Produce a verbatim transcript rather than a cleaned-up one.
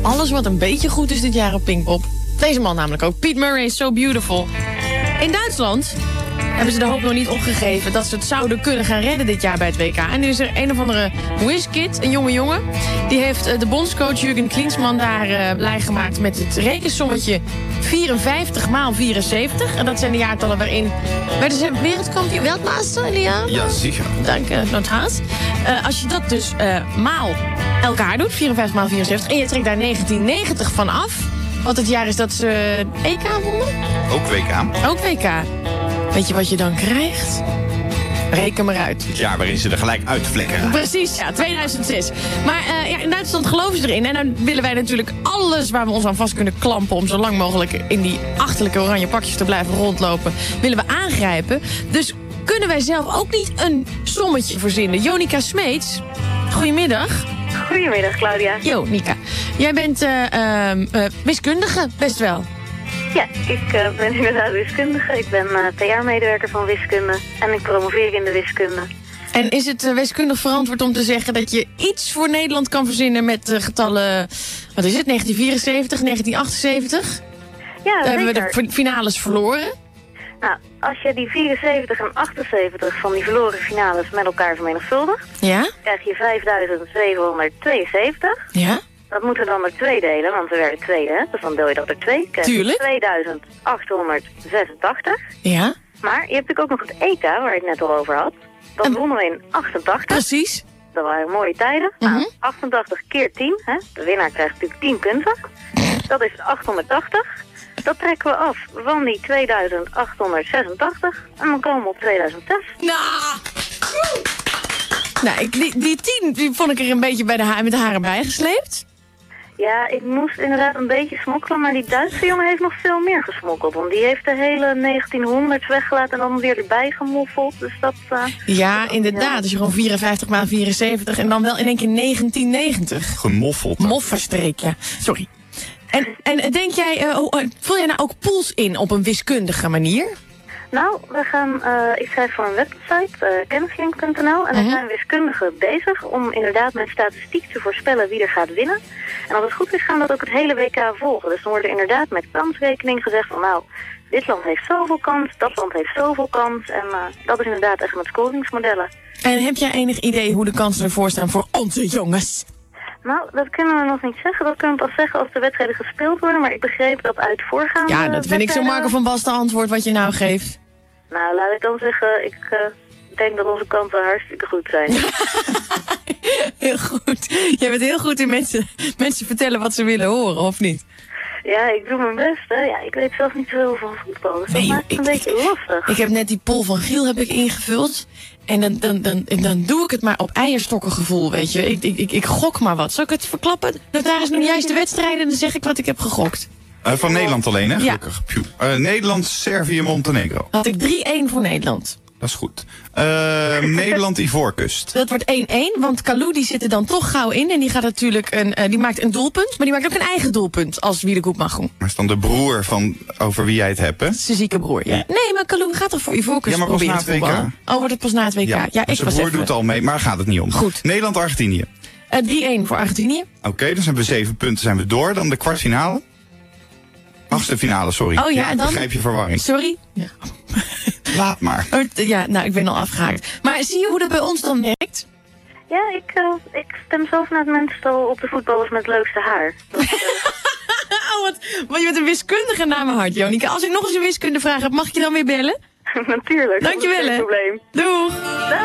alles wat een beetje goed is dit jaar op Pinkpop. Deze man namelijk ook. Pete Murray is So Beautiful. In Duitsland hebben ze de hoop nog niet opgegeven dat ze het zouden kunnen gaan redden dit jaar bij het W K. En nu is er een of andere whiskid, een jonge jongen. Die heeft uh, de bondscoach Jurgen Klinsmann daar uh, blij gemaakt met het rekensommetje vierenvijftig maal vierenzeventig. En dat zijn de jaartallen waarin werden ze wereldkampioen. Wereldmaster, Elia? Ja, zeker. Dank je, Notaas. Uh, als je dat dus uh, maal elkaar doet, vierenvijftig maal vierenzeventig, en je trekt daar negentien negentig van af, wat het jaar is dat ze E K wonnen? Ook W K. Ook W K. Weet je wat je dan krijgt? Reken maar uit. Het jaar waarin ze er gelijk uitvlekken. Precies, ja, tweeduizend zes. Maar uh, ja, in Duitsland geloven ze erin. En dan willen wij natuurlijk alles waar we ons aan vast kunnen klampen om zo lang mogelijk in die achterlijke oranje pakjes te blijven rondlopen, willen we aangrijpen. Dus kunnen wij zelf ook niet een sommetje verzinnen? Jonica Smeets, goedemiddag. Goedemiddag, Claudia. Jo, Nika. Jij bent uh, uh, uh, wiskundige, best wel. Ja, ik uh, ben inderdaad wiskundige. Ik ben uh, P R-medewerker van wiskunde en ik promoveer in de wiskunde. En is het uh, wiskundig verantwoord om te zeggen dat je iets voor Nederland kan verzinnen met uh, getallen, wat is het, negentien vierenzeventig, negentien achtenzeventig? Ja, Daar hebben we zeker. de finales verloren. Nou, als je die vierenzeventig en achtenzeventig van die verloren finales met elkaar vermenigvuldigt, Ja? krijg je vijfduizend zevenhonderdtweeënzeventig. Ja? Dat moeten we dan door twee delen, want we werden tweede, hè? Dus dan deel je dat door twee. Krijg je Tuurlijk. tweeduizend achthonderdzesentachtig. Ja? Maar je hebt natuurlijk ook nog het E K, waar ik het net al over had. Dat En- wonnen we in achtentachtig. Precies. Dat waren mooie tijden. Mhm. Nou, achtentachtig keer tien. Hè? De winnaar krijgt natuurlijk tien punten. Dat is achthonderdtachtig. Dat trekken we af van die tweeduizend achthonderdzesentachtig. En dan komen we op tweeduizend zes. Nou, nou ik, die, die tien die vond ik er een beetje bij de ha- met de haren bijgesleept. Ja, ik moest inderdaad een beetje smokkelen. Maar die Duitse jongen heeft nog veel meer gesmokkeld. Want die heeft de hele negentienhonderd weggelaten en dan weer erbij gemoffeld. Dus dat... Uh, Ja, inderdaad. Dus je gewoon vierenvijftig maal vierenzeventig en dan wel in één keer negentien negentig. Gemoffeld. Mofferstreek, ja. Sorry. En, en denk jij, uh, oh, uh, vul jij nou ook pools in op een wiskundige manier? Nou, we gaan, uh, ik schrijf voor een website, uh, kennislink punt n l. En Mhm. er zijn wiskundigen bezig om inderdaad met statistiek te voorspellen wie er gaat winnen. En als het goed is, gaan we dat ook het hele W K volgen. Dus dan wordt er inderdaad met kansrekening gezegd van nou, dit land heeft zoveel kans, dat land heeft zoveel kans. En uh, dat is inderdaad echt met scoringsmodellen. En heb jij enig idee hoe de kansen ervoor staan voor onze jongens? Nou, dat kunnen we nog niet zeggen. Dat kunnen we pas zeggen als de wedstrijden gespeeld worden. Maar ik begreep dat uit voorgaande Ja, dat vind ik zo'n Marco van Basten antwoord wat je nou geeft. Nou, laat ik dan zeggen, ik uh, denk dat onze kansen hartstikke goed zijn. Heel goed. Jij bent heel goed in mensen, mensen vertellen wat ze willen horen, of niet? Ja, ik doe mijn best, hè. Ja, ik weet zelf niet zoveel van voetbal, dus dat Nee, maakt het een ik- beetje lastig. Ik heb net die poll van Giel heb ik ingevuld. En dan, dan, dan, en dan doe ik het maar op eierstokkengevoel, weet je. Ik, ik, ik, ik gok maar wat. Zal ik het verklappen? Dat daar is nu juist de wedstrijden en dan zeg ik wat ik heb gegokt. Uh, van Nederland alleen, hè? Ja. Gelukkig. Pjoe. Uh, Nederland, Servië, Montenegro. Dan had ik drie-één voor Nederland. Dat is goed. Uh, Nederland, Ivoorkust. Dat wordt één-één, want Kalou die zit er dan toch gauw in. En die gaat natuurlijk een, uh, die maakt een doelpunt, maar die maakt ook een eigen doelpunt als wie de goed mag doen. Maar is dan de broer van over wie jij het hebt, hè? Zijn zieke broer, ja. Nee, maar Kalou gaat toch voor Ivoorkust Ja, maar pas proberen na te het W K. voetballen? Oh, wordt het pas na het W K? Ja, ja, ik zijn was broer even... doet al mee, maar daar gaat het niet om. Goed. Nederland, Argentinië. Uh, drie-één voor Argentinië. Oké, okay, dan hebben we zeven punten, zijn we door. Dan de kwartfinale. Achtste finale, sorry. Oh ja, en dan? Begrijp je verwarring. Sorry? Ja. Laat maar. Ja, nou, ik ben al afgehaakt. Maar zie je hoe dat bij ons dan werkt? Ja, ik, uh, ik stem zelf naar het meestal op de voetballers met het leukste haar. Dat, uh, Oh, wat, wat je bent een wiskundige naar mijn hart, Jonica. Als ik nog eens een wiskundevraag heb, mag ik je dan weer bellen? natuurlijk. Dankjewel, dat is hè. geen probleem. Doeg!